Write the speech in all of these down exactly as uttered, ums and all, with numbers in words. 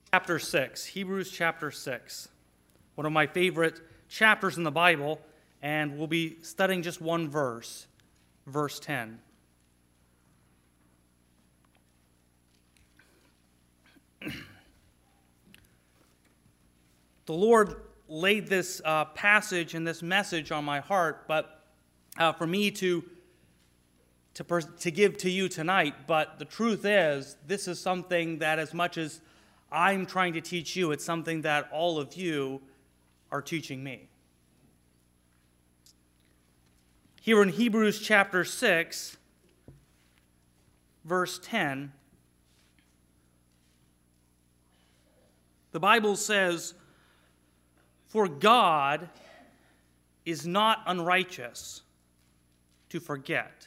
Chapter six, Hebrews chapter six, one of my favorite chapters in the Bible, and we'll be studying just one verse, verse ten. The Lord laid this uh, passage and this message on my heart, but uh, for me to to, pers- to give to you tonight. But the truth is, this is something that, as much as I'm trying to teach you, it's something that all of you are teaching me. Here in Hebrews chapter six, verse ten, the Bible says, "For God is not unrighteous to forget."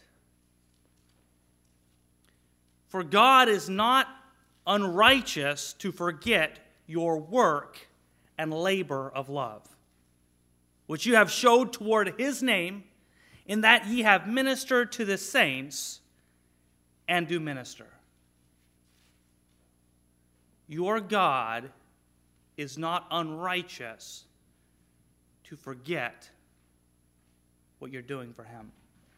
For God is not unrighteous to forget your work and labor of love, which you have showed toward his name, in that ye have ministered to the saints and do minister. Your God is not unrighteous to forget what you're doing for him.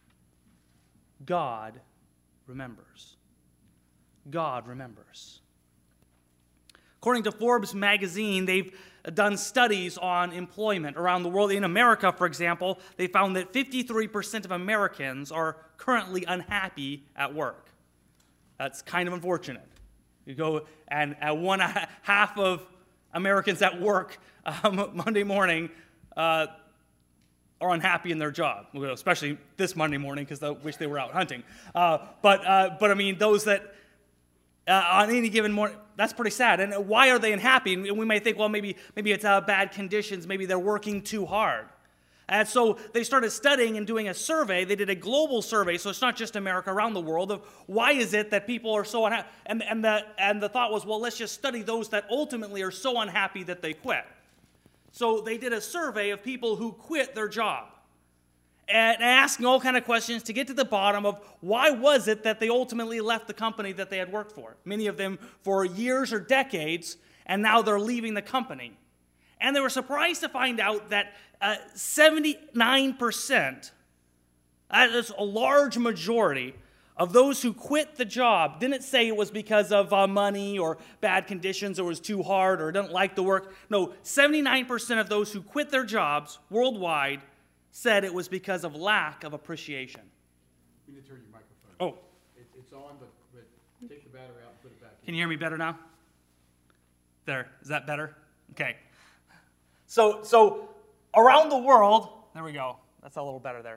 God remembers. God remembers. According to Forbes magazine, they've done studies on employment around the world. In America, for example, they found that fifty-three percent of Americans are currently unhappy at work. That's kind of unfortunate. You go, and at one half of Americans at work um, Monday morning uh, are unhappy in their job, especially this Monday morning because they wish they were out hunting. Uh, but, uh, but I mean, those that Uh, on any given morning, that's pretty sad. And why are they unhappy? And we may think, well, maybe maybe it's uh, bad conditions. Maybe they're working too hard. And so they started studying and doing a survey. They did a global survey, so it's not just America, around the world, of why is it that people are so unhappy. And, and, the, and the thought was, well, let's just study those that ultimately are so unhappy that they quit. So they did a survey of people who quit their job, and asking all kind of questions to get to the bottom of why was it that they ultimately left the company that they had worked for. Many of them for years or decades, and now they're leaving the company. And they were surprised to find out that uh, seventy-nine percent, that is a large majority, of those who quit the job didn't say it was because of uh, money or bad conditions, or it was too hard, or didn't like the work. No, seventy-nine percent of those who quit their jobs worldwide said it was because of lack of appreciation. You need to turn your microphone. Oh. It, it's on, but, but take the battery out and put it back in. Can you hear me better now? There. Is that better? Okay. So, so around the world, there we go. That's a little better there.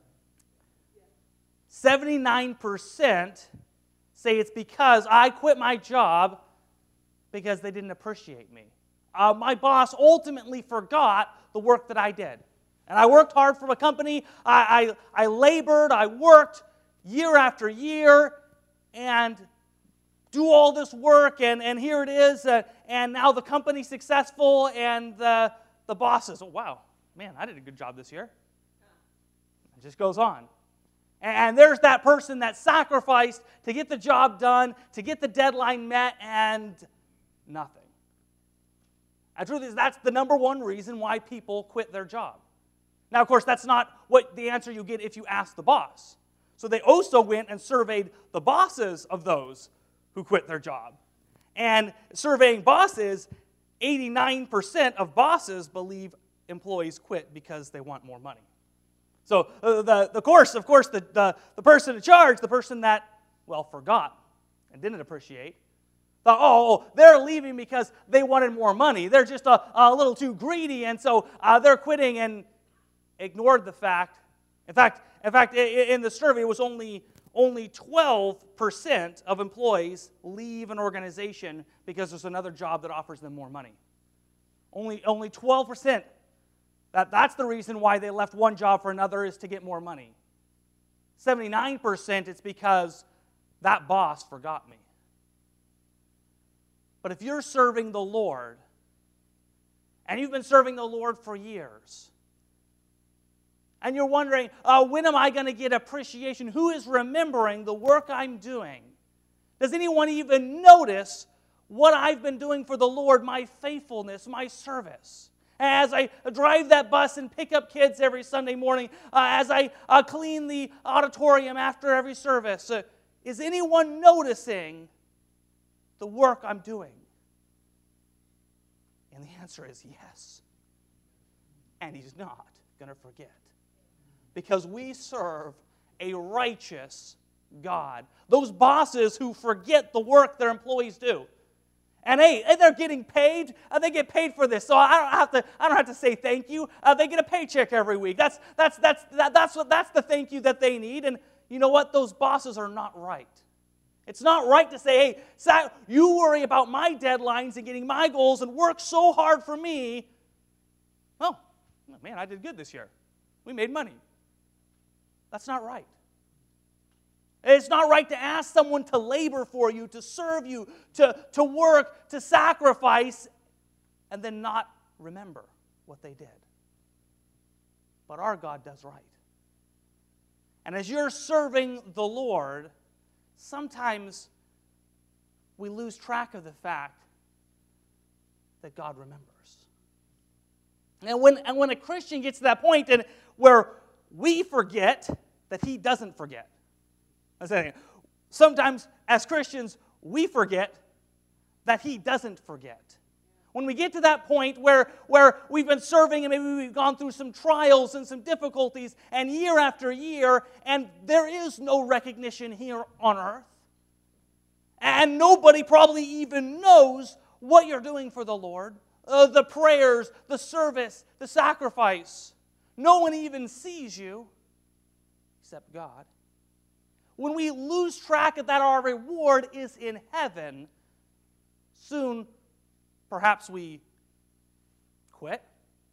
seventy-nine percent say it's because I quit my job because they didn't appreciate me. Uh, my boss ultimately forgot the work that I did. And I worked hard for a company. I, I, I labored. I worked year after year and do all this work. And, and here it is. Uh, and now the company's successful. And the, the boss says, oh, wow, man, I did a good job this year. It just goes on. And there's that person that sacrificed to get the job done, to get the deadline met, and nothing. The truth is, that's the number one reason why people quit their job. Now, of course, that's not what the answer you get if you ask the boss. So they also went and surveyed the bosses of those who quit their job. And surveying bosses, eighty-nine percent of bosses believe employees quit because they want more money. So uh, the, the course, of course, the, the, the person in charge, the person that, well, forgot and didn't appreciate, thought, oh, they're leaving because they wanted more money. They're just a, a little too greedy, and so uh, they're quitting, and ignored the fact. In fact, in fact, in the survey, it was only only twelve percent of employees leave an organization because there's another job that offers them more money. Only only twelve percent. That that's the reason why they left one job for another, is to get more money. seventy-nine percent it's because that boss forgot me. But if you're serving the Lord, and you've been serving the Lord for years, and you're wondering, uh, when am I going to get appreciation? Who is remembering the work I'm doing? Does anyone even notice what I've been doing for the Lord, my faithfulness, my service. As I drive that bus and pick up kids every Sunday morning, uh, as I uh, clean the auditorium after every service, uh, is anyone noticing the work I'm doing? And the answer is yes. And He's not going to forget. Because we serve a righteous God. Those bosses who forget the work their employees do. And hey, they're getting paid. Uh, they get paid for this, so I don't have to. I don't have to say thank you. Uh, they get a paycheck every week. That's that's that's that, that's what that's the thank you that they need. And you know what? Those bosses are not right. It's not right to say, hey, Sa- you worry about my deadlines and getting my goals and work so hard for me. Well, man, I did good this year. We made money. That's not right. It's not right to ask someone to labor for you, to serve you, to, to work, to sacrifice, and then not remember what they did. But our God does right. And as you're serving the Lord, sometimes we lose track of the fact that God remembers. And when, and when a Christian gets to that point and where we forget that He doesn't forget. I'm saying, sometimes as Christians, we forget that He doesn't forget. When we get to that point where, where we've been serving and maybe we've gone through some trials and some difficulties and year after year, and there is no recognition here on earth, and nobody probably even knows what you're doing for the Lord, uh, the prayers, the service, the sacrifice. No one even sees you except God. When we lose track of that our reward is in heaven, soon perhaps we quit.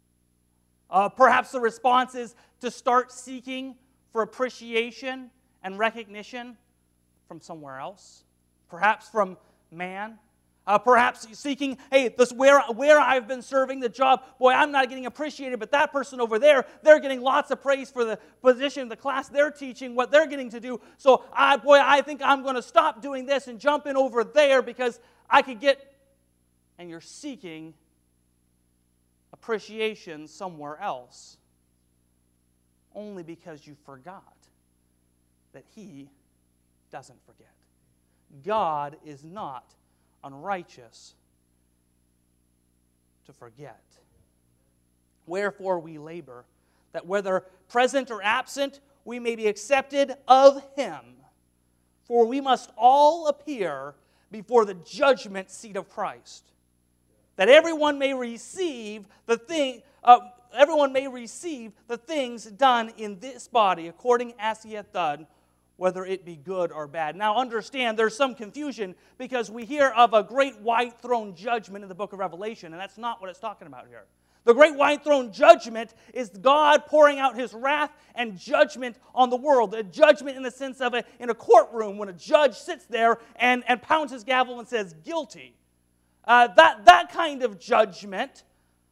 Uh, perhaps the response is to start seeking for appreciation and recognition from somewhere else. Perhaps from man. Uh, perhaps seeking, hey, this where, where I've been serving the job, boy, I'm not getting appreciated, but that person over there, they're getting lots of praise for the position, the class they're teaching, what they're getting to do. So, I, boy, I think I'm going to stop doing this and jump in over there because I could get, and you're seeking appreciation somewhere else, only because you forgot that He doesn't forget. God is not unrighteous to forget. Wherefore we labor, that whether present or absent, we may be accepted of Him. For we must all appear before the judgment seat of Christ, that everyone may receive the thing, uh, everyone may receive the things done in this body according as he hath done, whether it be good or bad. Now understand, there's some confusion because we hear of a great white throne judgment in the book of Revelation, and that's not what it's talking about here. The great white throne judgment is God pouring out His wrath and judgment on the world. A judgment in the sense of a, in a courtroom when a judge sits there and, and pounds his gavel and says, guilty. Uh, that, that kind of judgment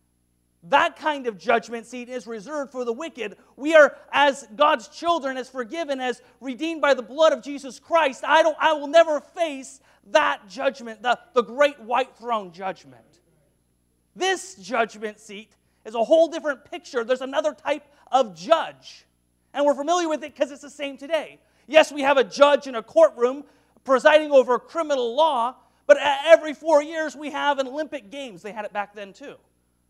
That kind of judgment seat is reserved for the wicked. We are, as God's children, as forgiven, as redeemed by the blood of Jesus Christ. I don't. I will never face that judgment, the, the great white throne judgment. This judgment seat is a whole different picture. There's another type of judge. And we're familiar with it because it's the same today. Yes, we have a judge in a courtroom presiding over criminal law, but every four years we have an Olympic Games. They had it back then too.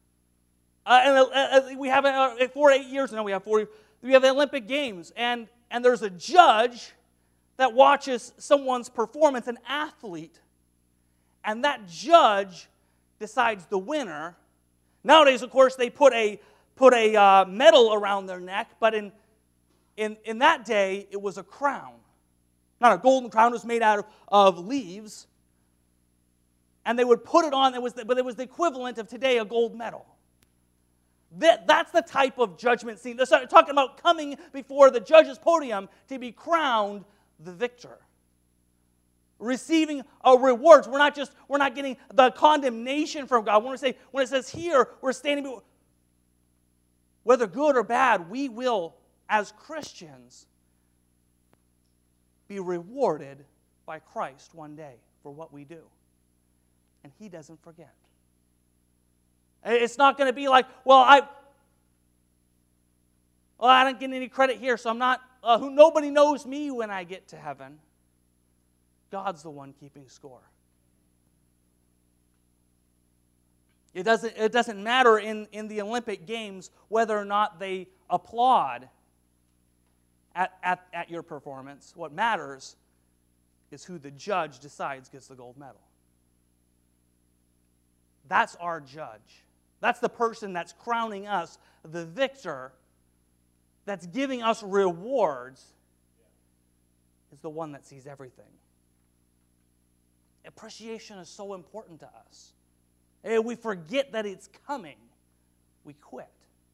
Uh, and uh, uh, we have uh, four, eight years now. We have four. We have the Olympic Games, and and there's a judge that watches someone's performance, an athlete, and that judge decides the winner. Nowadays, of course, they put a put a uh, medal around their neck, but in in in that day, it was a crown, not a golden crown. It was made out of, of leaves, and they would put it on. It was the, but it was the equivalent of today a gold medal. That, that's the type of judgment scene. They're talking about coming before the judge's podium to be crowned the victor. Receiving a rewards. We're not just, we're not getting the condemnation from God. When we say, when it says here, we're standing before, whether good or bad, we will, as Christians, be rewarded by Christ one day for what we do. and he doesn't forget. It's not going to be like, well, I, well, I don't get any credit here, so I'm not, uh, who nobody knows me when I get to heaven. God's the one keeping score. It doesn't, it doesn't matter in, in the Olympic Games whether or not they applaud at, at, at your performance. What matters is who the judge decides gets the gold medal. That's our judge. That's the person that's crowning us the victor, that's giving us rewards, is the one that sees everything. Appreciation is so important to us. And we forget that it's coming, we quit.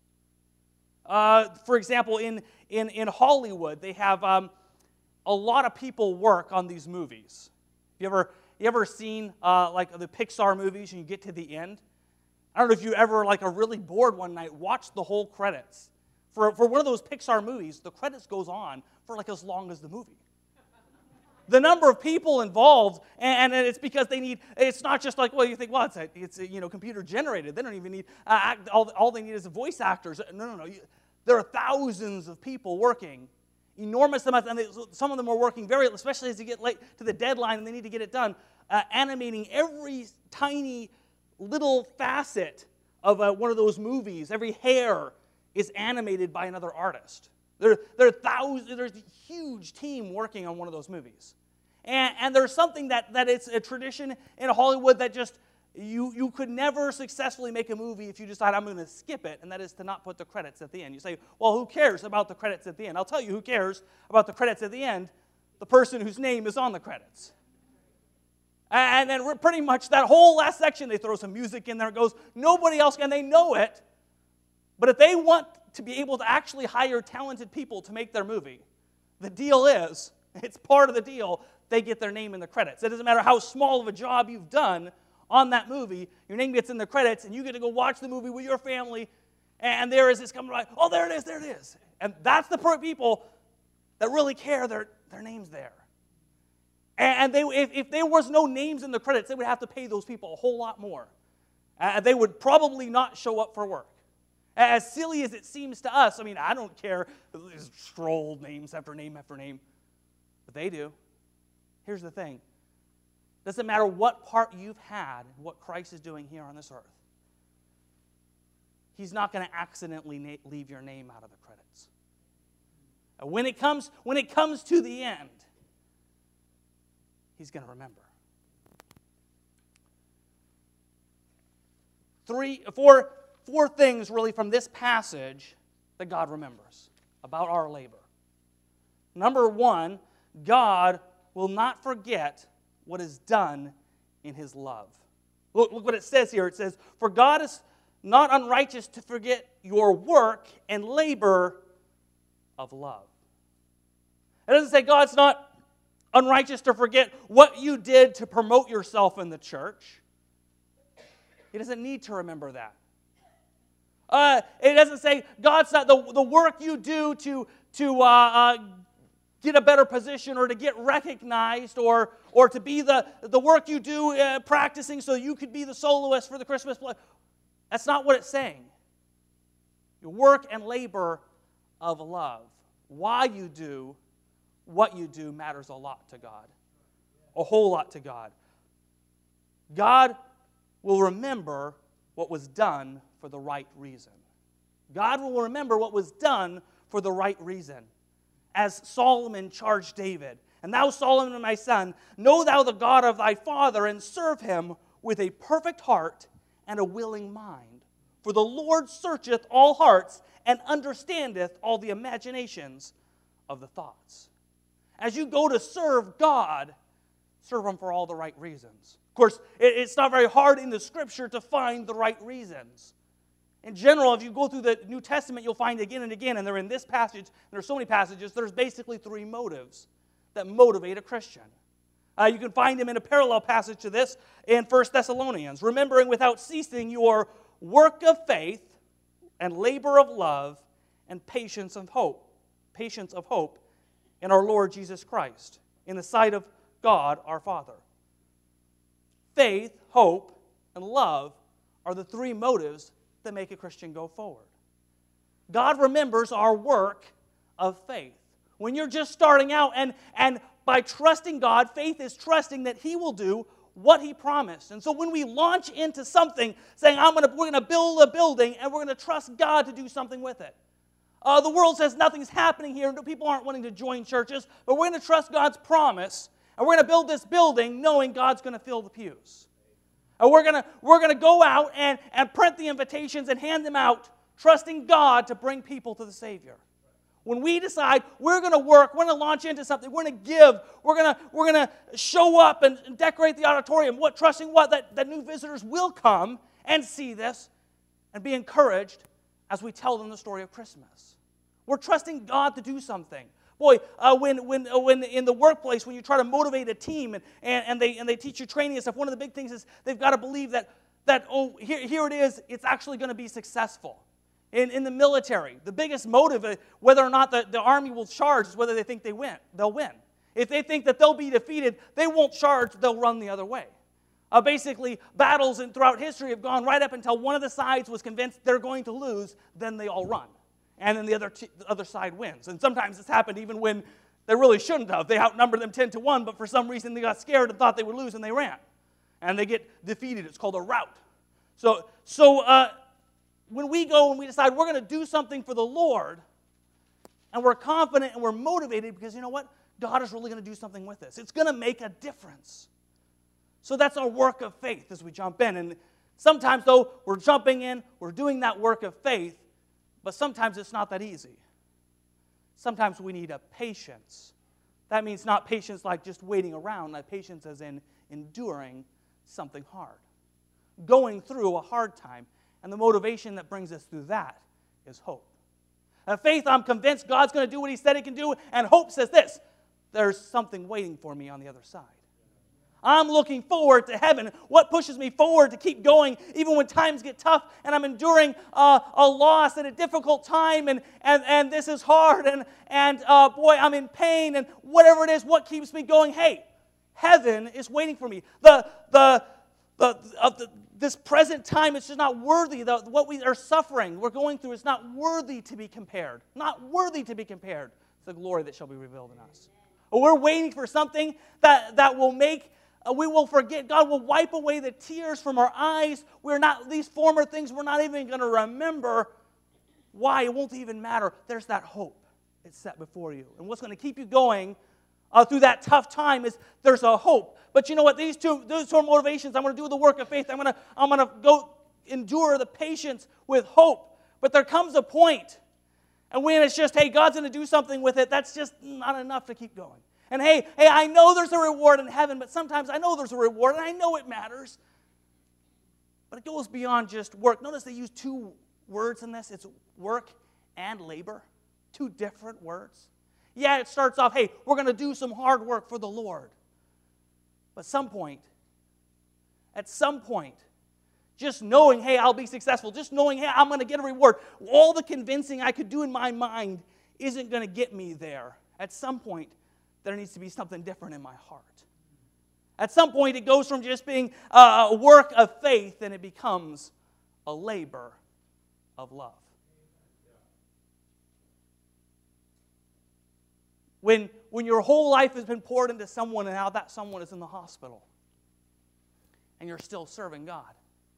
Uh, for example, in, in, in Hollywood, they have um, a lot of people work on these movies. You ever, you ever seen uh, like the Pixar movies and you get to the end? I don't know if you ever, like, are really bored one night, watch the whole credits. For, for one of those Pixar movies, the credits goes on for like as long as the movie. The number of people involved, and, and it's because they need, it's not just like, well, you think, well, it's, a, it's a, you know, computer generated. They don't even need, uh, act, all, all they need is voice actors. No, no, no. You, there are thousands of people working, enormous amounts, and they, some of them are working very, especially as you get late to the deadline and they need to get it done, uh, animating every tiny little facet of uh, one of those movies. Every hair is animated by another artist. There, there are thousands, there's a huge team working on one of those movies. And, and there's something that, that it's a tradition in Hollywood that just, you, you could never successfully make a movie if you decide I'm going to skip it, and that is to not put the credits at the end. You say, well, who cares about the credits at the end? I'll tell you who cares about the credits at the end, the person whose name is on the credits. And then pretty much that whole last section, they throw some music in there. It goes, nobody else can, they know it. But if they want to be able to actually hire talented people to make their movie, the deal is, it's part of the deal, they get their name in the credits. It doesn't matter how small of a job you've done on that movie, your name gets in the credits, and you get to go watch the movie with your family, and there is this coming by, oh, there it is, there it is. And that's the people that really care, their, their name's there. And they, if, if there was no names in the credits, they would have to pay those people a whole lot more. Uh, they would probably not show up for work. As silly as it seems to us, I mean, I don't care. There's scroll names after name after name. But they do. Here's the thing. Doesn't matter what part you've had, what Christ is doing here on this earth. He's not going to accidentally na- leave your name out of the credits. And when it comes, when it comes to the end, He's going to remember. Three, four, four things really from this passage that God remembers about our labor. Number one, God will not forget what is done in His love. Look, look what it says here. It says, for God is not unrighteous to forget your work and labor of love. It doesn't say God's not unrighteous to forget what you did to promote yourself in the church. He doesn't need to remember that. Uh, it doesn't say God's not the, the work you do to, to uh, uh, get a better position or to get recognized or, or to be the, the work you do uh, practicing so you could be the soloist for the Christmas play. That's not what it's saying. Your work and labor of love. Why you do what you do matters a lot to God. A whole lot to God. God will remember what was done for the right reason. God will remember what was done for the right reason. As Solomon charged David, and thou, Solomon, my son, know thou the God of thy father, and serve him with a perfect heart and a willing mind. For the Lord searcheth all hearts, and understandeth all the imaginations of the thoughts. As you go to serve God, serve Him for all the right reasons. Of course, it's not very hard in the Scripture to find the right reasons. In general, if you go through the New Testament, you'll find again and again, and they're in this passage, and there's so many passages, there's basically three motives that motivate a Christian. Uh, you can find them in a parallel passage to this in First Thessalonians. Remembering without ceasing your work of faith and labor of love and patience of hope. Patience of hope in our Lord Jesus Christ, in the sight of God our Father. faith, hope, and love are the three motives that make a Christian go forward. God remembers our work of faith. When you're just starting out, and, and by trusting God, faith is trusting that He will do what He promised. And so when we launch into something, saying, I'm gonna, we're going to build a building, and we're going to trust God to do something with it. Uh, the world says nothing's happening here, and people aren't wanting to join churches, but we're going to trust God's promise, and we're going to build this building knowing God's going to fill the pews. And we're going to we're going to go out and, and print the invitations and hand them out, trusting God to bring people to the Savior. When we decide we're going to work, we're going to launch into something, we're going to give, we're going to we're going to show up and, and decorate the auditorium, what trusting what that, that new visitors will come and see this and be encouraged as we tell them the story of Christmas. We're trusting God to do something. Boy, uh, when when uh, when in the workplace, when you try to motivate a team and, and, and they and they teach you training and stuff, one of the big things is they've got to believe that that oh here here it is, it's actually going to be successful. In, in the military, the biggest motive, uh, whether or not the, the army will charge, is whether they think they win. They'll win. If they think that they'll be defeated, they won't charge, they'll run the other way. Uh, basically, battles in, throughout history have gone right up until one of the sides was convinced they're going to lose, then they all run. And then the other, t- the other side wins. And sometimes it's happened even when they really shouldn't have. They outnumbered them ten to one, but for some reason they got scared and thought they would lose and they ran. And they get defeated. It's called a rout. So, so uh, when we go and we decide we're going to do something for the Lord, and we're confident and we're motivated because you know what? God is really going to do something with this. It's going to make a difference. So that's our work of faith as we jump in. And sometimes, though, we're jumping in, we're doing that work of faith, but sometimes it's not that easy. Sometimes we need a patience. That means not patience like just waiting around, like patience as in enduring something hard. Going through a hard time. And the motivation that brings us through that is hope. And faith, I'm convinced God's going to do what He said He can do. And hope says this, there's something waiting for me on the other side. I'm looking forward to heaven. What pushes me forward to keep going even when times get tough and I'm enduring uh, a loss at a difficult time and, and, and this is hard and, and uh, boy, I'm in pain and whatever it is, what keeps me going? Hey, heaven is waiting for me. The, the, the, of the, this present time is just not worthy. The, what we are suffering, we're going through, is not worthy to be compared. Not worthy to be compared to the glory that shall be revealed in us. We're waiting for something that, that will make Uh, we will forget. God will wipe away the tears from our eyes. We're not, these former things we're not even going to remember. Why? It won't even matter. There's that hope. It's set before you. And what's going to keep you going uh, through that tough time is there's a hope. But you know what? These two, those two motivations, I'm going to do the work of faith. I'm going to, I'm going to go endure the patience with hope. But there comes a point, and when it's just, hey, God's going to do something with it, that's just not enough to keep going. And hey, hey, I know there's a reward in heaven, but sometimes I know there's a reward, and I know it matters. But it goes beyond just work. Notice they use two words in this. It's work and labor. Two different words. Yeah, it starts off, hey, we're going to do some hard work for the Lord. But at some point, at some point, just knowing, hey, I'll be successful, just knowing, hey, I'm going to get a reward, all the convincing I could do in my mind isn't going to get me there. At some point, there needs to be something different in my heart. At some point, it goes from just being a work of faith and it becomes a labor of love. When, when your whole life has been poured into someone and now that someone is in the hospital and you're still serving God.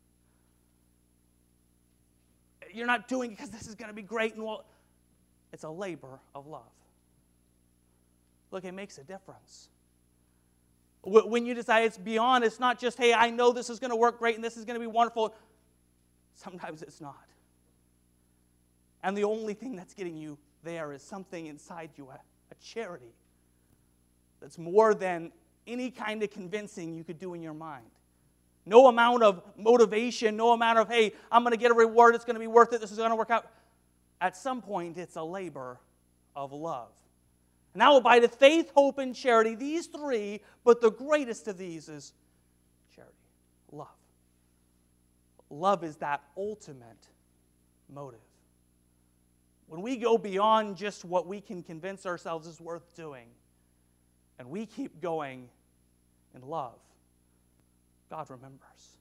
You're not doing it because this is going to be great and well, it's a labor of love. Look, it makes a difference. When you decide it's beyond, it's not just, hey, I know this is going to work great and this is going to be wonderful. Sometimes it's not. And the only thing that's getting you there is something inside you, a, a charity that's more than any kind of convincing you could do in your mind. No amount of motivation, no amount of, hey, I'm going to get a reward, it's going to be worth it, this is going to work out. At some point, it's a labor of love. Now, by the faith, hope, and charity, these three, but the greatest of these is charity, love. Love is that ultimate motive. When we go beyond just what we can convince ourselves is worth doing, and we keep going in love, God remembers.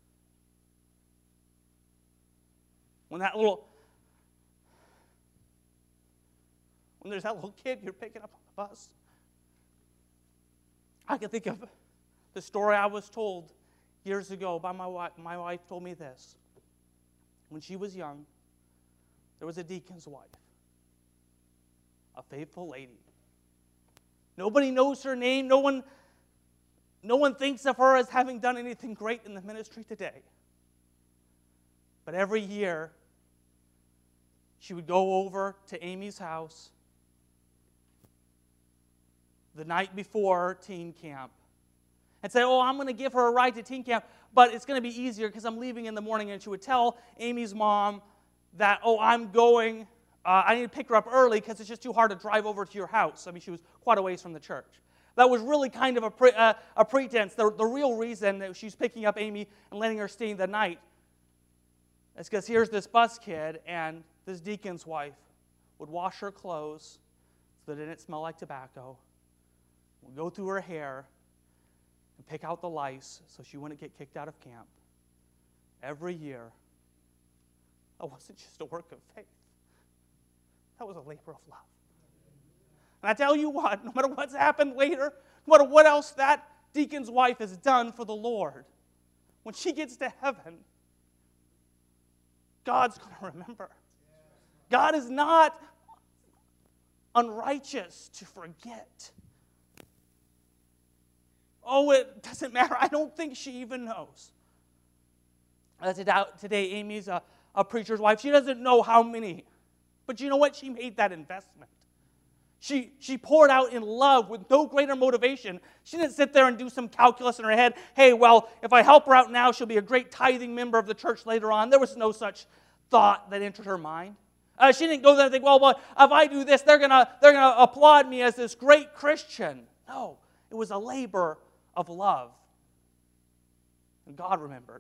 When that little, when there's that little kid you're picking up on the bus, I can think of the story I was told years ago by my wife. My wife told me this. When she was young, there was a deacon's wife, a faithful lady. Nobody knows her name. No one, no one thinks of her as having done anything great in the ministry today. But every year, she would go over to Amy's house the night before teen camp and say, oh, I'm going to give her a ride to teen camp, but it's going to be easier because I'm leaving in the morning. And she would tell Amy's mom that, oh, I'm going, uh, I need to pick her up early because it's just too hard to drive over to your house. I mean, she was quite a ways from the church. That was really kind of a, pre, uh, a pretense. The, the real reason that she's picking up Amy and letting her stay the night is because here's this bus kid, and this deacon's wife would wash her clothes so that it didn't smell like tobacco, would go through her hair, and pick out the lice so she wouldn't get kicked out of camp. Every year, that wasn't just a work of faith. That was a labor of love. And I tell you what, no matter what's happened later, no matter what else that deacon's wife has done for the Lord, when she gets to heaven, God's going to remember. God is not unrighteous to forget. Oh, it doesn't matter. I don't think she even knows. Today, Amy's a, a preacher's wife. She doesn't know how many. But you know what? She made that investment. She, she poured out in love with no greater motivation. She didn't sit there and do some calculus in her head. Hey, well, if I help her out now, she'll be a great tithing member of the church later on. There was no such thought that entered her mind. Uh, she didn't go there and think, well, well if I do this, they're going to they're gonna applaud me as this great Christian. No, it was a labor of love. And God remembered.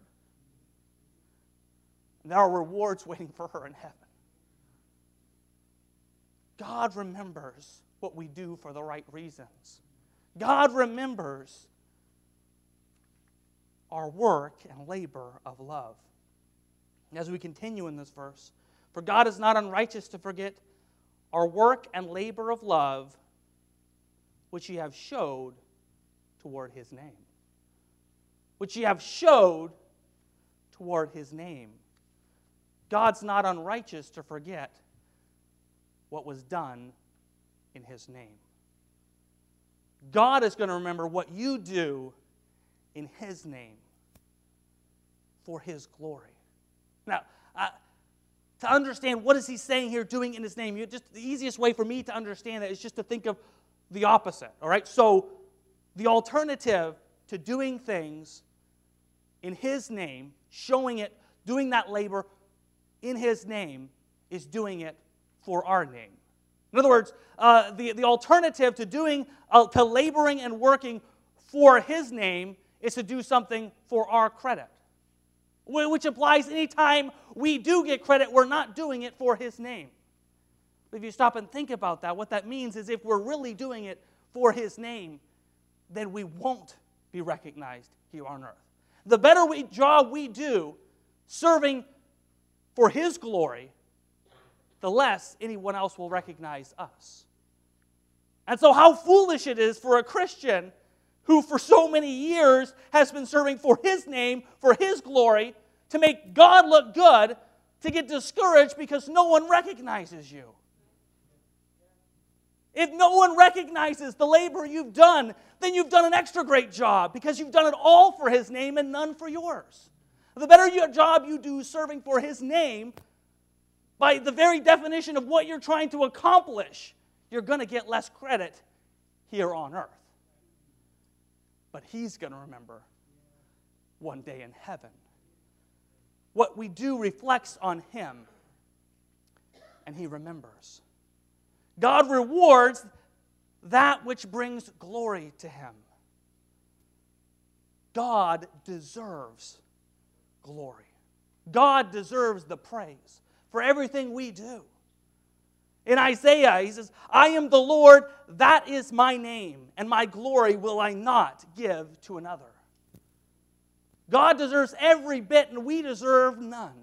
And there are rewards waiting for her in heaven. God remembers what we do for the right reasons. God remembers our work and labor of love. And as we continue in this verse, for God is not unrighteous to forget our work and labor of love, which ye have showed toward his name. Which ye have showed toward his name. God's not unrighteous to forget what was done in his name. God is going to remember what you do in his name for his glory. Now, uh, to understand what is he saying here, doing in his name, you just the easiest way for me to understand that is just to think of the opposite. All right, so the alternative to doing things in his name, showing it, doing that labor in his name, is doing it for our name. In other words, uh, the, the alternative to doing, uh, to laboring and working for his name is to do something for our credit. Which implies anytime we do get credit, we're not doing it for his name. But if you stop and think about that, what that means is if we're really doing it for his name, then we won't be recognized here on earth. The better we, job we do serving for his glory, the less anyone else will recognize us. And so how foolish it is for a Christian who for so many years has been serving for his name, for his glory, to make God look good, to get discouraged because no one recognizes you. If no one recognizes the labor you've done, then you've done an extra great job because you've done it all for his name and none for yours. The better your job you do serving for his name, by the very definition of what you're trying to accomplish, you're going to get less credit here on earth. But he's going to remember one day in heaven. What we do reflects on him, and he remembers. God rewards that which brings glory to him. God deserves glory. God deserves the praise for everything we do. In Isaiah, he says, I am the Lord, that is my name, and my glory will I not give to another. God deserves every bit, and we deserve none.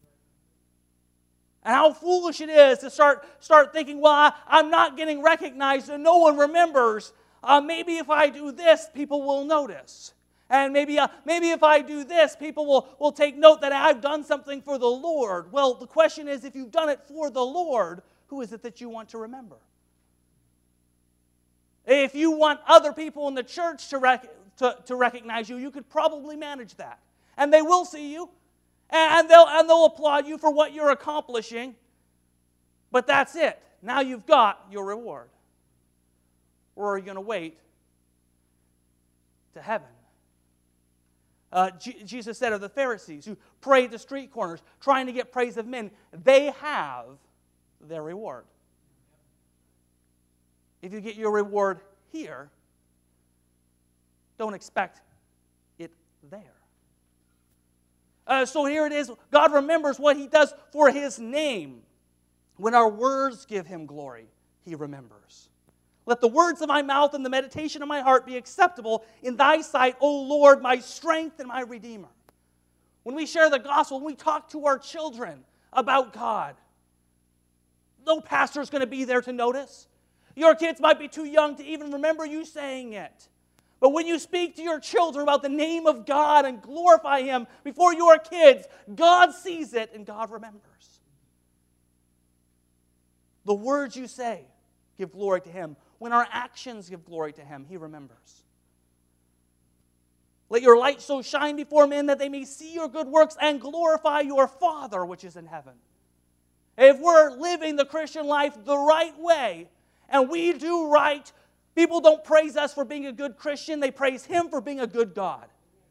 And how foolish it is to start, start thinking, well, I, I'm not getting recognized and no one remembers. Uh, maybe if I do this, people will notice. And maybe, uh, maybe if I do this, people will, will take note that I've done something for the Lord. Well, the question is, if you've done it for the Lord, who is it that you want to remember? If you want other people in the church to, rec- to, to recognize you, you could probably manage that. And they will see you. And they'll, and they'll applaud you for what you're accomplishing. But that's it. Now you've got your reward. Or are you going to wait to heaven? Uh, G- Jesus said of the Pharisees who pray at the street corners, trying to get praise of men, they have their reward. If you get your reward here, don't expect it there. Uh, so here it is. God remembers what He does for His name. When our words give Him glory, He remembers. Let the words of my mouth and the meditation of my heart be acceptable in Thy sight, O Lord, my strength and my Redeemer. When we share the gospel, when we talk to our children about God, no pastor is going to be there to notice. Your kids might be too young to even remember you saying it. But when you speak to your children about the name of God and glorify Him before your kids, God sees it and God remembers. The words you say give glory to Him. When our actions give glory to Him, He remembers. Let your light so shine before men that they may see your good works and glorify your Father which is in heaven. If we're living the Christian life the right way, and we do right, people don't praise us for being a good Christian. They praise Him for being a good God.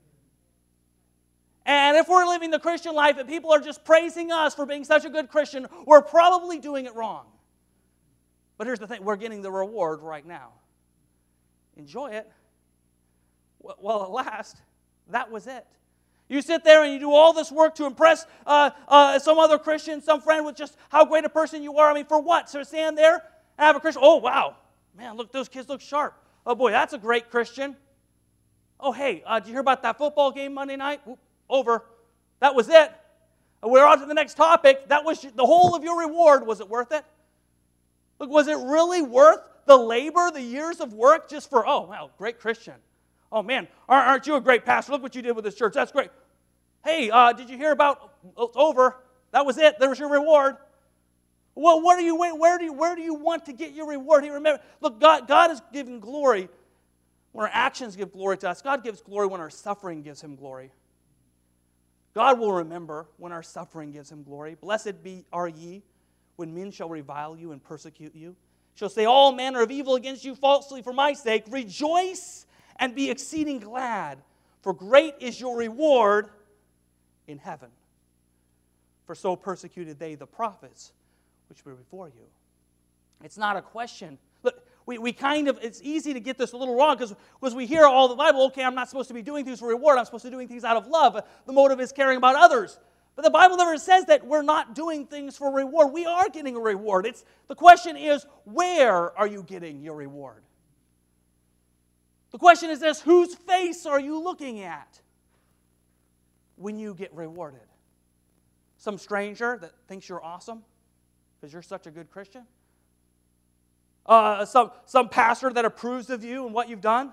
And if we're living the Christian life and people are just praising us for being such a good Christian, we're probably doing it wrong. But here's the thing. We're getting the reward right now. Enjoy it. Well, at last, that was it. You sit there and you do all this work to impress uh, uh, some other Christian, some friend with just how great a person you are. I mean, for what? So stand there and have a Christian. Oh, wow. Man, look, those kids look sharp. Oh, boy, that's a great Christian. Oh, hey, uh, did you hear about that football game Monday night? Oop, over. That was it. We're on to the next topic. That was the whole of your reward. Was it worth it? Look, was it really worth the labor, the years of work just for, oh, wow, great Christian. Oh, man, aren't you a great pastor? Look what you did with this church. That's great. Hey, uh, did you hear about, oh, it's over. That was it. There was your reward. Well, what are you, where, do you, where do you want to get your reward? He remember, look, God, God is giving glory when our actions give glory to us. God gives glory when our suffering gives Him glory. God will remember when our suffering gives Him glory. Blessed be are ye when men shall revile you and persecute you. Shall say all manner of evil against you falsely for my sake. Rejoice and be exceeding glad, for great is your reward in heaven. For so persecuted they the prophets which were before you. It's not a question. Look, we, we kind of, it's easy to get this a little wrong because because we hear all the Bible, okay, I'm not supposed to be doing things for reward, I'm supposed to be doing things out of love. The motive is caring about others. But the Bible never says that we're not doing things for reward. We are getting a reward. It's, the question is, where are you getting your reward? The question is this, whose face are you looking at when you get rewarded? Some stranger that thinks you're awesome because you're such a good Christian? Uh, some, some pastor that approves of you and what you've done?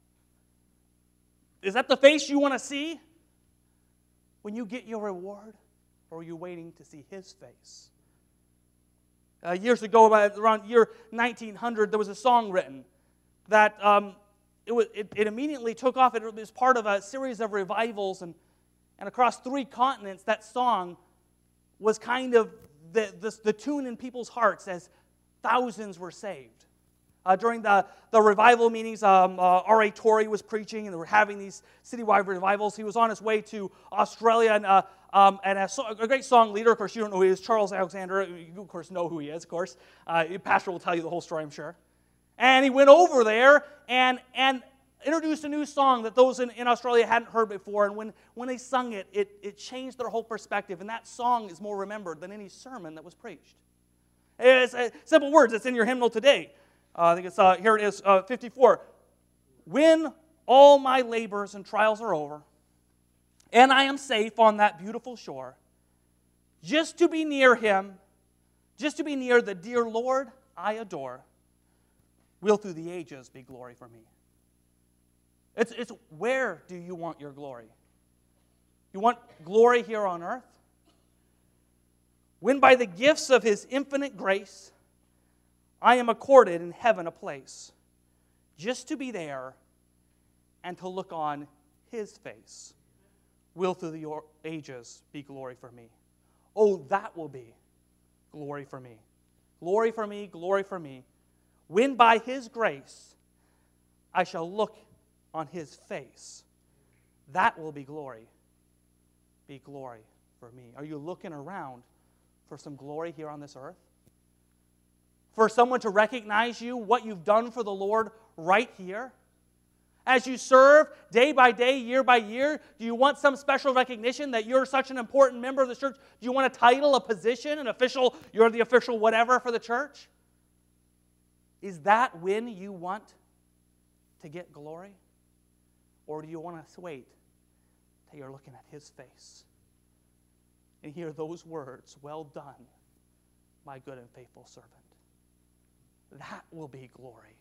Is that the face you want to see when you get your reward? Or are you waiting to see His face? Uh, years ago, around year nineteen hundred, there was a song written that um, it, was, it, it immediately took off. It was part of a series of revivals, and, and across three continents, that song was kind of the, the, the tune in people's hearts as thousands were saved. Uh, during the, the revival meetings, um, uh, R A Torrey was preaching, and they were having these citywide revivals. He was on his way to Australia, and, uh, um, and a, a great song leader, of course, you don't know who he is, Charles Alexander. You, of course, know who he is, of course. Uh, your pastor will tell you the whole story, I'm sure. And he went over there and, and introduced a new song that those in, in Australia hadn't heard before. And when, when they sung it, it, it changed their whole perspective. And that song is more remembered than any sermon that was preached. It's uh, simple words. It's in your hymnal today. Uh, I think it's, uh, here it is, uh, fifty-four. When all my labors and trials are over, and I am safe on that beautiful shore. Just to be near him, just to be near the dear Lord I adore, will through the ages be glory for me. It's, it's where do you want your glory? You want glory here on earth? When by the gifts of his infinite grace, I am accorded in heaven a place, just to be there and to look on his face, will through the ages be glory for me. Oh, that will be glory for me. Glory for me, glory for me. When by his grace I shall look on his face, that will be glory. Be glory for me. Are you looking around for some glory here on this earth? For someone to recognize you, what you've done for the Lord right here? As you serve day by day, year by year, do you want some special recognition that you're such an important member of the church? Do you want a title, a position, an official, you're the official whatever for the church? Is that when you want to get glory? Or do you want to wait till you're looking at his face and hear those words, well done, my good and faithful servant? That will be glory.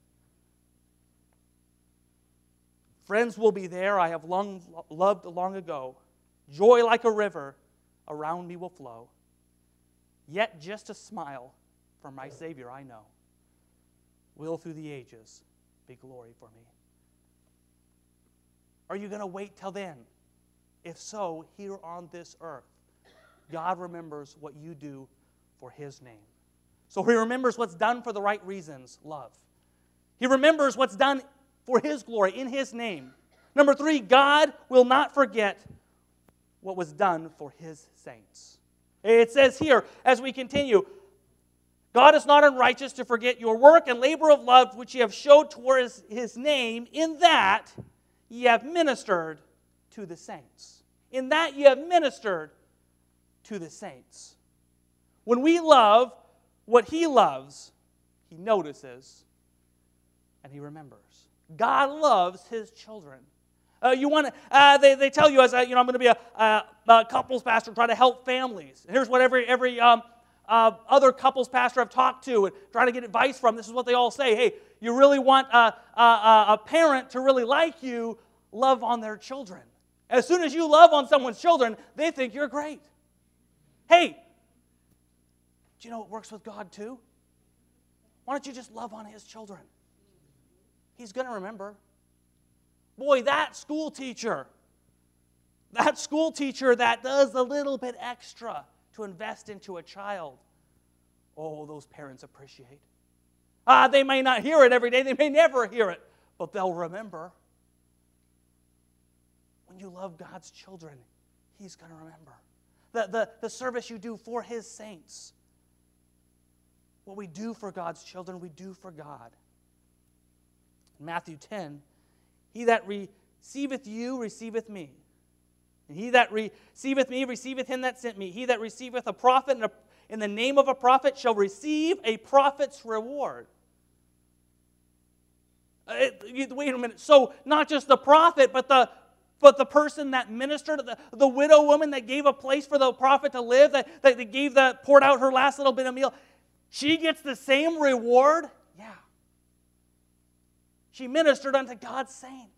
Friends will be there I have long loved long ago. Joy like a river around me will flow. Yet just a smile from my Savior I know will through the ages be glory for me. Are you going to wait till then? If so, here on this earth, God remembers what you do for his name. So he remembers what's done for the right reasons, love. He remembers what's done for his glory, in his name. Number three, God will not forget what was done for his saints. It says here, as we continue, God is not unrighteous to forget your work and labor of love which ye have showed towards his name, in that ye have ministered to the saints. In that ye have ministered to the saints. When we love what he loves, he notices and he remembers. God loves his children. Uh, you want to? Uh, they, they tell you as a, you know I'm going to be a, a, a couples pastor, try to help families. And here's what every every um, uh, other couples pastor I've talked to and try to get advice from. This is what they all say. Hey, you really want a, a, a parent to really like you? Love on their children. As soon as you love on someone's children, they think you're great. Hey, do you know it works with God too? Why don't you just love on his children? He's going to remember. Boy, that school teacher, that school teacher that does a little bit extra to invest into a child, oh, those parents appreciate. Ah, they may not hear it every day. They may never hear it, but they'll remember. When you love God's children, he's going to remember. The, the, the service you do for his saints. What we do for God's children, we do for God. In Matthew ten, he that receiveth you, receiveth me. And he that receiveth me, receiveth him that sent me. He that receiveth a prophet in, a, in the name of a prophet shall receive a prophet's reward. Uh, it, wait a minute. So not just the prophet, but the but the person that ministered, the, the widow woman that gave a place for the prophet to live, that, that gave the poured out her last little bit of meal, she gets the same reward? Yeah. She ministered unto God's saint.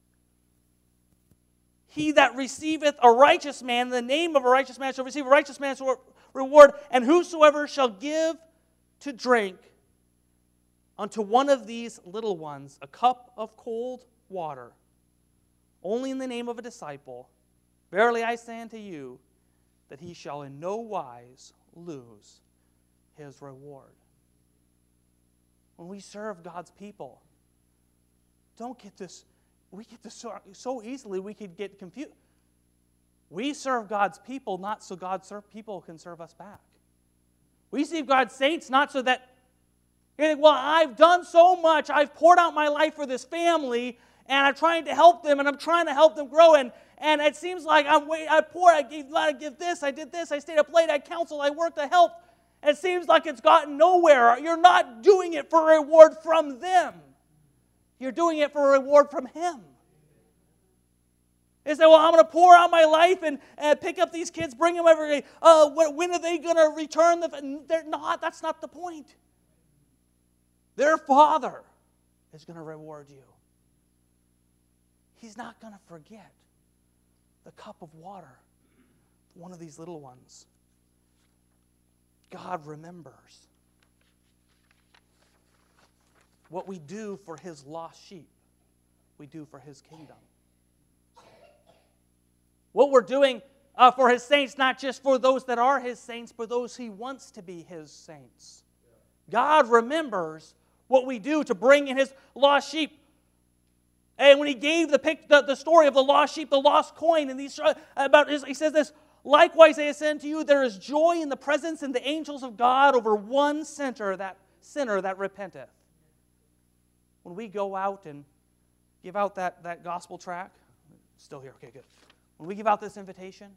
He that receiveth a righteous man, in the name of a righteous man, shall receive a righteous man's reward, and whosoever shall give to drink unto one of these little ones a cup of cold water, only in the name of a disciple, verily I say unto you, that he shall in no wise lose his reward. When we serve God's people, don't get this, we get this so, so easily we could get confused. We serve God's people not so God's people can serve us back. We serve God's saints not so that, you think, well, I've done so much, I've poured out my life for this family, and I'm trying to help them, and I'm trying to help them grow, and, and it seems like I'm wait, I poured, I gave, I give this, I did this, I stayed up late, I counseled, I worked, I helped, and it seems like it's gotten nowhere. You're not doing it for a reward from them. You're doing it for a reward from him. They say, well, I'm going to pour out my life and, and pick up these kids, bring them every day. Uh, when are they going to return? The, they're not. That's not the point. Their Father is going to reward you. He's not going to forget the cup of water, one of these little ones. God remembers. What we do for His lost sheep, we do for His kingdom. What we're doing uh, for His saints, not just for those that are His saints, but those He wants to be His saints. God remembers what we do to bring in His lost sheep. And when He gave the, pic, the, the story of the lost sheep, the lost coin, and these about He says this, likewise I say unto you, there is joy in the presence and the angels of God over one sinner that sinner that repenteth. When we go out and give out that, that gospel tract, still here, okay, good. When we give out this invitation,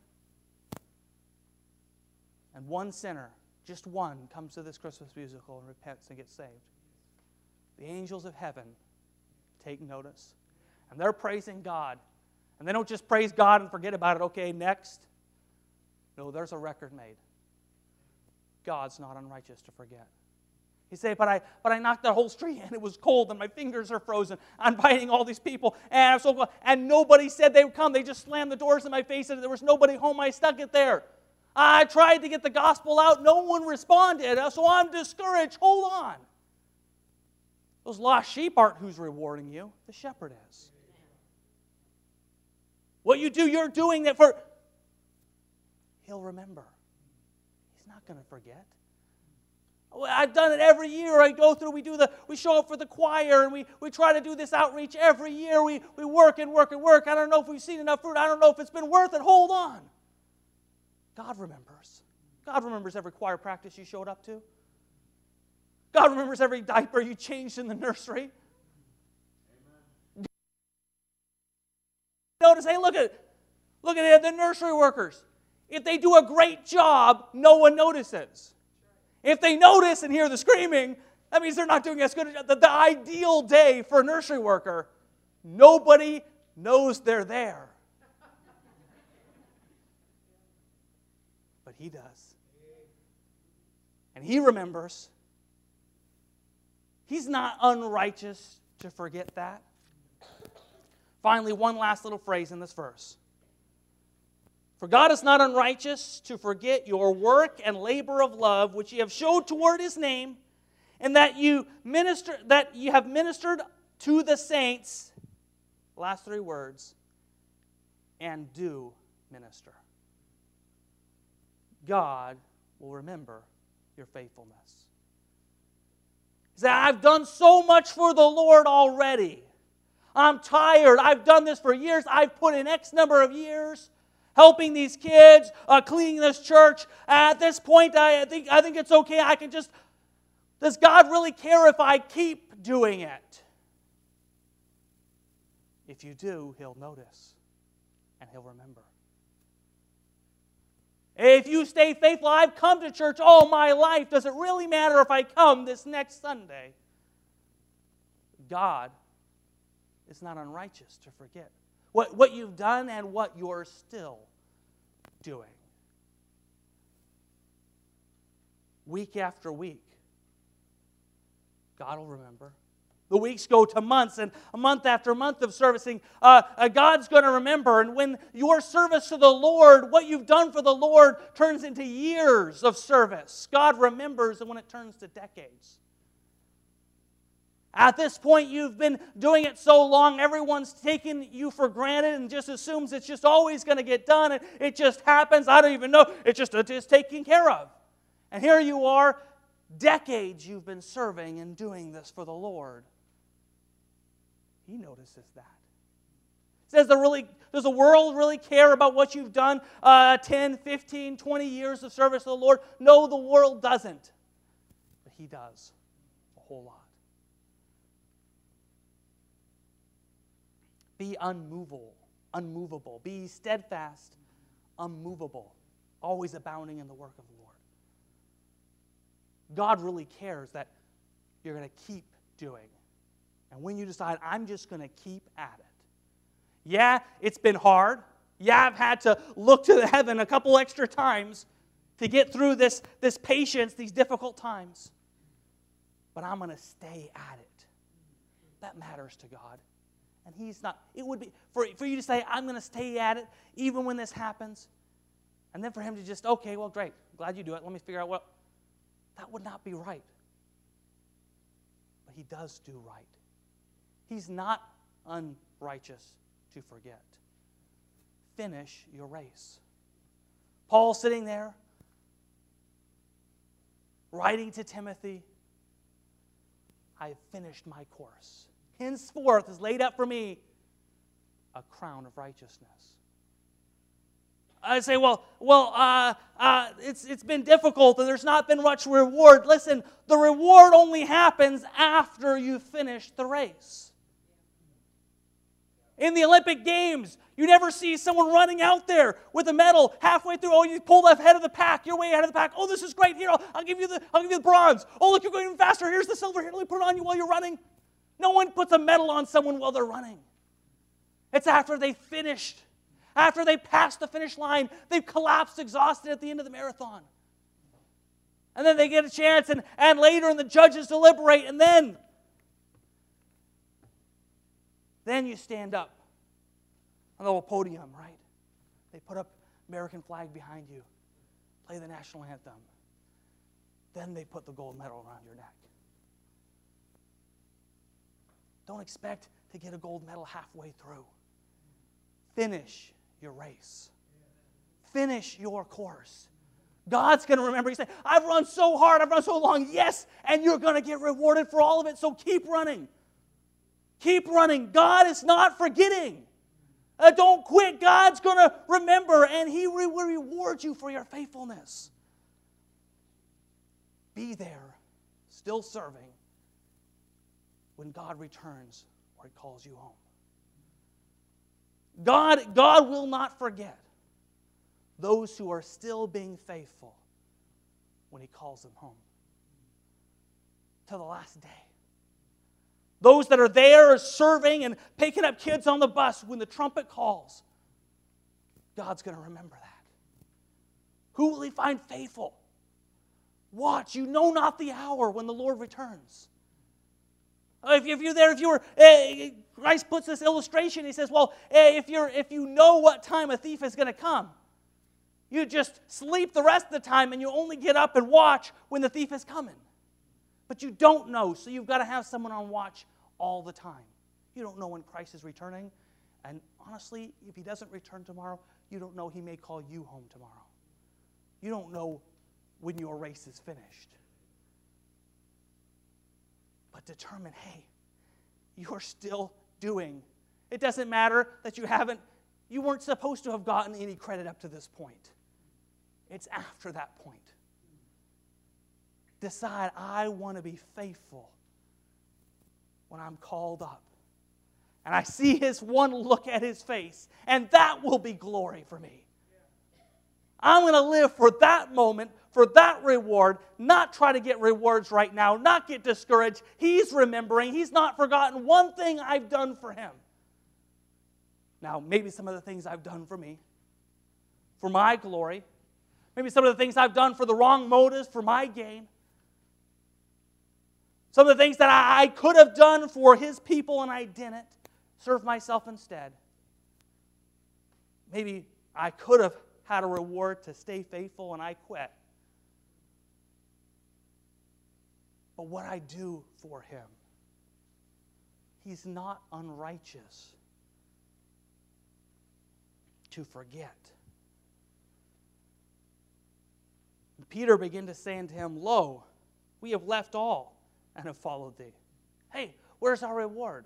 and one sinner, just one, comes to this Christmas musical and repents and gets saved, the angels of heaven take notice. And they're praising God. And they don't just praise God and forget about it, okay, next. No, there's a record made. God's not unrighteous to forget. You say, but I but I knocked that whole street and it was cold and my fingers are frozen. I'm fighting all these people and I'm so cold. And nobody said they would come. They just slammed the doors in my face and there was nobody home. I stuck it there. I tried to get the gospel out. No one responded. So I'm discouraged. Hold on. Those lost sheep aren't who's rewarding you. The shepherd is. What you do, you're doing that for... He'll remember. He's not going to forget. I've done it every year. I go through, we do the, we show up for the choir, and we, we try to do this outreach every year. We, we work and work and work. I don't know if we've seen enough fruit. I don't know if it's been worth it. Hold on. God remembers. God remembers every choir practice you showed up to. God remembers every diaper you changed in the nursery. Amen. Notice, hey, look at, look at the nursery workers. If they do a great job, no one notices. If they notice and hear the screaming, that means they're not doing as good a job. The, the ideal day for a nursery worker, nobody knows they're there. But He does. And He remembers. He's not unrighteous to forget that. Finally, one last little phrase in this verse. For God is not unrighteous to forget your work and labor of love, which ye have showed toward His name, and that you minister, that you have ministered to the saints. Last three words. And do minister. God will remember your faithfulness. He said, I've done so much for the Lord already. I'm tired. I've done this for years. I've put in X number of years helping these kids, uh, cleaning this church. At this point, I think, I think it's okay. I can just... Does God really care if I keep doing it? If you do, He'll notice and He'll remember. If you stay faithful, I've come to church all my life. Does it really matter if I come this next Sunday? God is not unrighteous to forget what, what you've done and what you're still doing. Week after week, God will remember. The weeks go to months, and a month after month of servicing, uh, uh, God's going to remember. And when your service to the Lord, what you've done for the Lord, turns into years of service, God remembers, and when it turns to decades. At this point, you've been doing it so long, everyone's taken you for granted and just assumes it's just always going to get done. And it just happens. I don't even know. It's just it's taken care of. And here you are, decades you've been serving and doing this for the Lord. He notices that. Says, the really, does the world really care about what you've done uh, ten, fifteen, twenty years of service to the Lord? No, the world doesn't. But He does a whole lot. Be unmovable, unmovable. Be steadfast, unmovable. Always abounding in the work of the Lord. God really cares that you're going to keep doing. And when you decide, I'm just going to keep at it. Yeah, it's been hard. Yeah, I've had to look to heaven a couple extra times to get through this, this patience, these difficult times. But I'm going to stay at it. That matters to God. And He's not, it would be, for, for you to say, I'm going to stay at it even when this happens. And then for Him to just, okay, well, great. Glad you do it. Let me figure out what, that would not be right. But He does do right. He's not unrighteous to forget. Finish your race. Paul sitting there, writing to Timothy, I have finished my course. Henceforth is laid up for me a crown of righteousness. I say, well, well, uh, uh, it's it's been difficult and there's not been much reward. Listen, the reward only happens after you finish the race. In the Olympic Games, you never see someone running out there with a medal halfway through. Oh, you pulled ahead of the pack. You're way ahead of the pack. Oh, this is great. Here, I'll, I'll give you the I'll give you the bronze. Oh, look, you're going even faster. Here's the silver. Here, let me put it on you while you're running. No one puts a medal on someone while they're running. It's after they finished. After they passed the finish line, they've collapsed exhausted at the end of the marathon. And then they get a chance, and, and later, and the judges deliberate, and then Then you stand up on the little podium, right? They put up American flag behind you, play the national anthem. Then they put the gold medal around your neck. Don't expect to get a gold medal halfway through. Finish your race. Finish your course. God's going to remember. You say, I've run so hard, I've run so long. Yes, and you're going to get rewarded for all of it, so keep running. Keep running. God is not forgetting. Uh, don't quit. God's going to remember, and He will reward you for your faithfulness. Be there, still serving, when God returns or He calls you home. God, God will not forget those who are still being faithful when He calls them home. To the last day. Those that are there serving and picking up kids on the bus when the trumpet calls. God's going to remember that. Who will He find faithful? Watch, you know not the hour when the Lord returns. If you're there, if you were, uh, Christ puts this illustration. He says, well, if you're, if you know what time a thief is going to come, you just sleep the rest of the time and you only get up and watch when the thief is coming. But you don't know, so you've got to have someone on watch all the time. You don't know when Christ is returning. And honestly, if He doesn't return tomorrow, you don't know He may call you home tomorrow. You don't know when your race is finished. But determine, hey, you're still doing. It doesn't matter that you haven't, you weren't supposed to have gotten any credit up to this point. It's after that point. Decide, I want to be faithful when I'm called up. And I see His one look at His face, and that will be glory for me. I'm going to live for that moment, for that reward, not try to get rewards right now, not get discouraged. He's remembering. He's not forgotten one thing I've done for Him. Now, maybe some of the things I've done for me, for my glory, maybe some of the things I've done for the wrong motives, for my gain, some of the things that I, I could have done for His people and I didn't, serve myself instead. Maybe I could have had a reward to stay faithful and I quit. But what I do for Him, He's not unrighteous to forget. And Peter began to say unto him, Lo, we have left all and have followed Thee. Hey, where's our reward?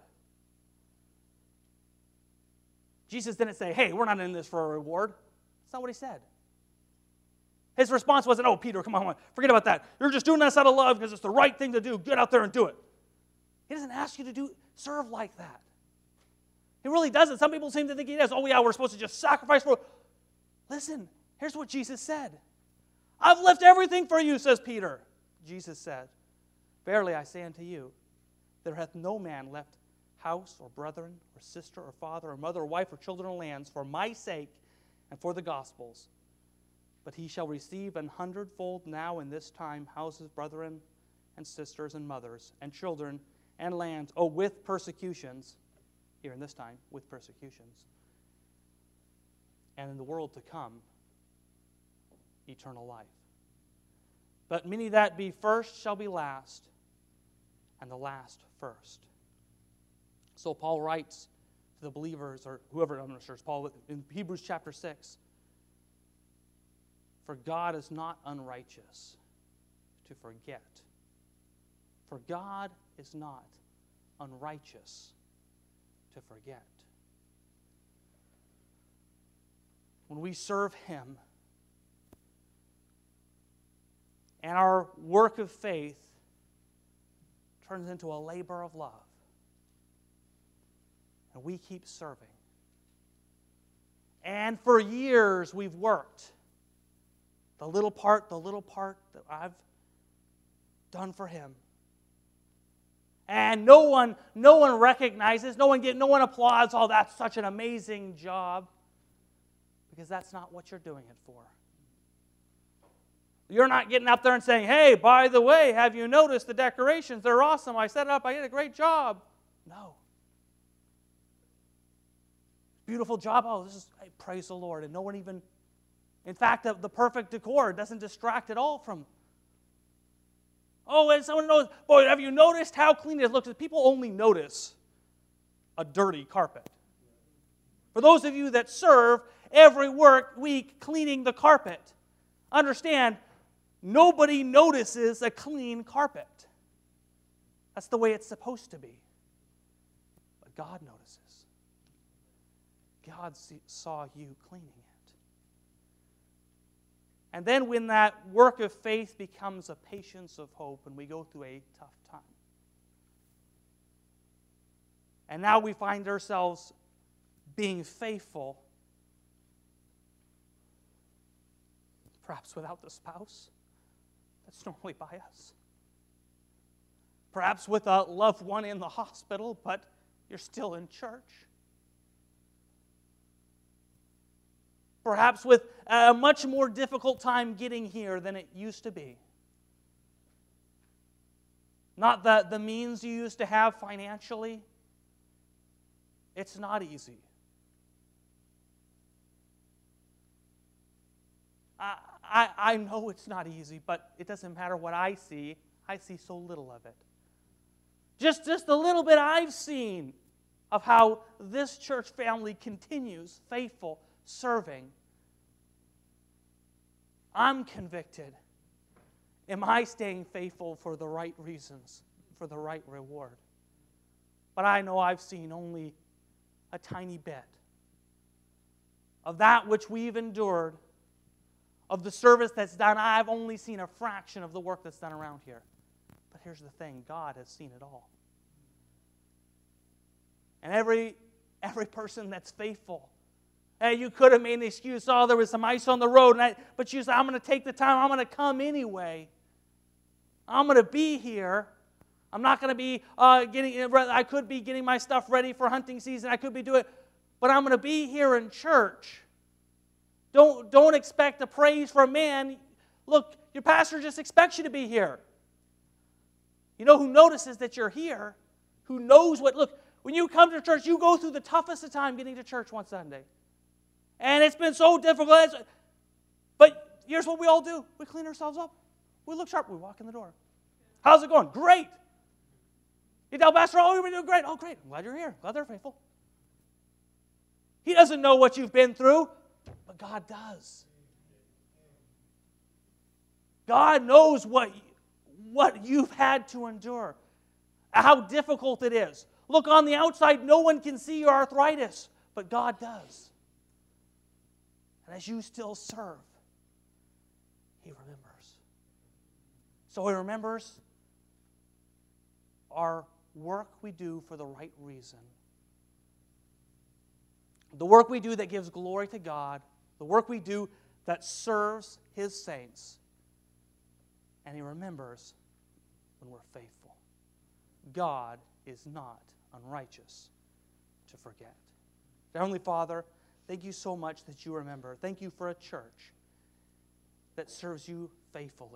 Jesus didn't say, hey, we're not in this for a reward. That's not what He said. His response wasn't, oh, Peter, come on, forget about that. You're just doing this out of love because it's the right thing to do. Get out there and do it. He doesn't ask you to do serve like that. He really doesn't. Some people seem to think He does. Oh, yeah, we're supposed to just sacrifice for... Listen, here's what Jesus said. I've left everything for you, says Peter. Jesus said, verily I say unto you, there hath no man left house or brethren or sister or father or mother or wife or children or lands for my sake and for the gospel's. But he shall receive an hundredfold now in this time houses, brethren, and sisters, and mothers, and children, and lands, oh, with persecutions, here in this time, with persecutions, and in the world to come, eternal life. But many that be first shall be last, and the last first. So Paul writes to the believers, or whoever, I'm not sure, it's Paul, in Hebrews chapter six, for God is not unrighteous to forget. For God is not unrighteous to forget. When we serve Him, and our work of faith turns into a labor of love, and we keep serving. And for years we've worked. The little part, the little part that I've done for Him. And no one, no one recognizes, no one get, no one applauds, oh, that's such an amazing job. Because that's not what you're doing it for. You're not getting up there and saying, hey, by the way, have you noticed the decorations? They're awesome. I set it up. I did a great job. No. Beautiful job. Oh, this is, hey, praise the Lord. And no one even, in fact, the, the perfect decor doesn't distract at all from, oh, and someone knows, boy, have you noticed how clean it looks? People only notice a dirty carpet. For those of you that serve every work week cleaning the carpet, understand, nobody notices a clean carpet. That's the way it's supposed to be. But God notices. God see, saw you cleaning it. And then when that work of faith becomes a patience of hope and we go through a tough time. And now we find ourselves being faithful, perhaps without the spouse that's normally by us. Perhaps with a loved one in the hospital, but you're still in church. Perhaps with a much more difficult time getting here than it used to be. Not the, the means you used to have financially. It's not easy. I, I, I know it's not easy, but it doesn't matter what I see. I see so little of it. Just, just a little bit I've seen of how this church family continues faithful, serving. I'm convicted. Am I staying faithful for the right reasons, for the right reward? But I know I've seen only a tiny bit of that which we've endured, of the service that's done. I've only seen a fraction of the work that's done around here. But here's the thing, God has seen it all. And every, every person that's faithful, hey, you could have made an excuse, oh, there was some ice on the road, and I, but you said, I'm going to take the time, I'm going to come anyway. I'm going to be here. I'm not going to be uh, getting, I could be getting my stuff ready for hunting season, I could be doing, but I'm going to be here in church. Don't, don't expect a praise from man. Look, your pastor just expects you to be here. You know who notices that you're here? Who knows what, look, when you come to church, you go through the toughest of time getting to church one Sunday. And it's been so difficult. But here's what we all do. We clean ourselves up. We look sharp. We walk in the door. How's it going? Great. You tell Pastor, oh, you're doing great. Oh, great. I'm glad you're here. Glad they're faithful. He doesn't know what you've been through, but God does. God knows what, what you've had to endure, how difficult it is. Look, on the outside, no one can see your arthritis, but God does. And as you still serve, He remembers. So He remembers our work we do for the right reason. The work we do that gives glory to God. The work we do that serves His saints. And He remembers when we're faithful. God is not unrighteous to forget. Heavenly Father, thank you so much that you remember. Thank you for a church that serves you faithfully,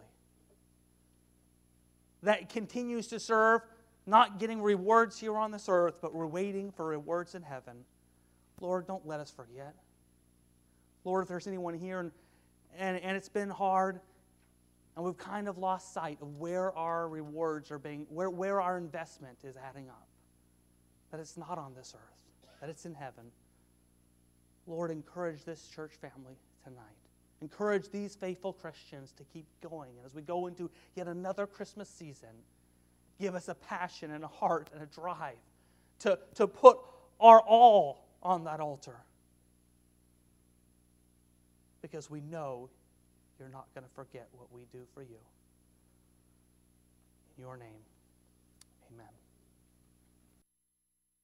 that continues to serve, not getting rewards here on this earth, but we're waiting for rewards in heaven. Lord, don't let us forget. Lord, if there's anyone here and, and, and it's been hard, and we've kind of lost sight of where our rewards are being, where, where our investment is adding up, that it's not on this earth, that it's in heaven. Lord, encourage this church family tonight. Encourage these faithful Christians to keep going. And as we go into yet another Christmas season, give us a passion and a heart and a drive to, to put our all on that altar. Because we know you're not going to forget what we do for you. In your name, amen.